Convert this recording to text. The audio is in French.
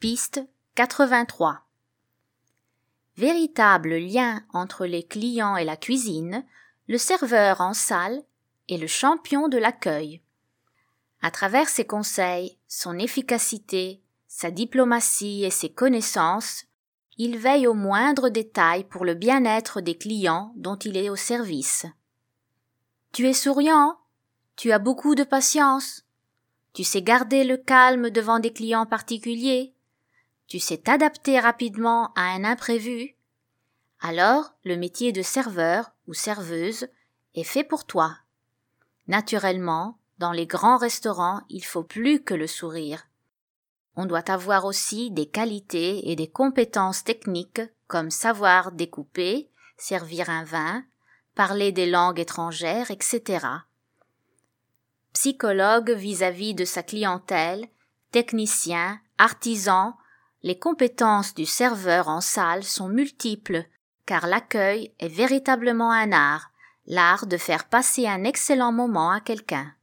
Piste 83. Véritable lien entre les clients et la cuisine, le serveur en salle est le champion de l'accueil. À travers ses conseils, son efficacité, sa diplomatie et ses connaissances, il veille aux moindres détails pour le bien-être des clients dont il est au service. Tu es souriant, tu as beaucoup de patience, tu sais garder le calme devant des clients particuliers, tu sais t'adapter rapidement à un imprévu. Alors, le métier de serveur ou serveuse est fait pour toi. Naturellement, dans les grands restaurants, il faut plus que le sourire. On doit avoir aussi des qualités et des compétences techniques comme savoir découper, servir un vin, parler des langues étrangères, etc. Psychologue vis-à-vis de sa clientèle, technicien, artisan, les compétences du serveur en salle sont multiples car l'accueil est véritablement un art, l'art de faire passer un excellent moment à quelqu'un.